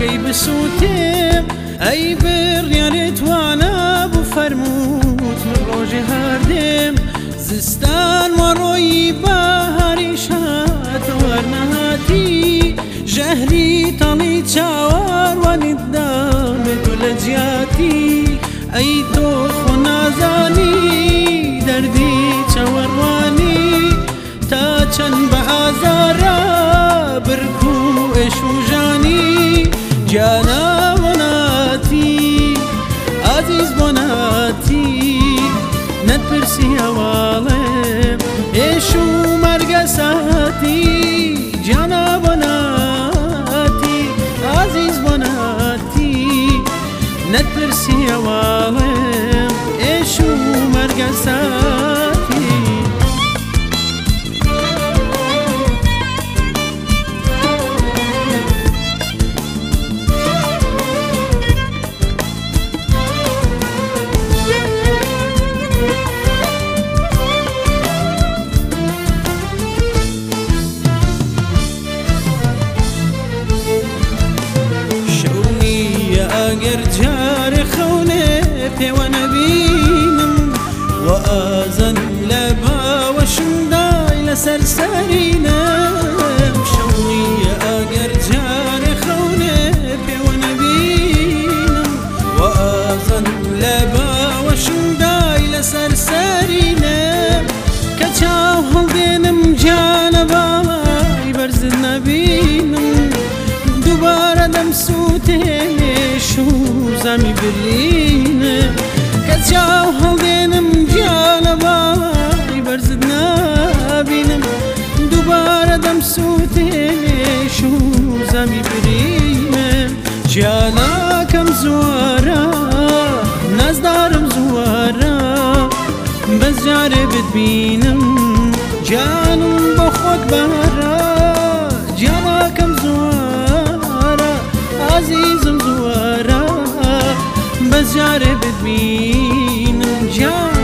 پێی بسووتێم ئەی بڕیارێت وانە بفەرمووت من ڕۆژێ هەردێم زستان وەڕۆیی بەهاری شاتەوە نەهاتی ژەهری تەڵی چاوەڕ وانیتدامێت و لە جیاتی ئەی تۆ خۆ نازانی دەردی چاوەڕوانی تا چەند بە ئازارە برک و ئێش و ژانی گیانە بۆ ناتی عەزیز بۆ ناتی نەتپرسی هەواڵێم ئێش و مەرگە ساتی گیانە بۆ ناتی عەزیز بۆ ناتی نەتپرسی هەواڵێم ئێش و مەرگە ساتی ئەگەر جارێ خەونێ پێوە نەبینم و ئازەن لە باوەشمدای لەسەر سەرینم شەونیە ئەگەر جارێ خەونێ پێوە نەبینم و ئازەن لە باوەشمدای لەسەر سەرینم کە چاو هەڵدێنم جانە باوای بەرزت نەبینم دووبارە دەمسووتێش و زەمی برینە کە چاو هەڵدێنم گیانە باوای بەرزت نابینم دووبارە دەمسووتێش و زەمی برینە گیانەکەم زۆرە نەزدارم زۆرە بەس جارێ بتبینم گیانم بۆ خۆت بەرە گیانەکەم زۆرە عەزیزم زۆرە بەس جارێ بتبینم